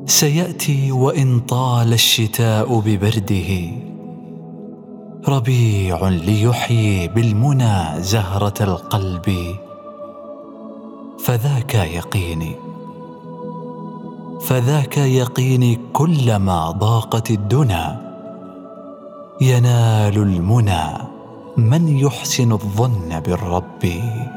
سيأتي وإن طال الشتاء ببرده، ربيع ليحيي بالمنى زهرة القلب. فذاك يقيني كلما ضاقت الدنا، ينال المنى من يحسن الظن بالرب.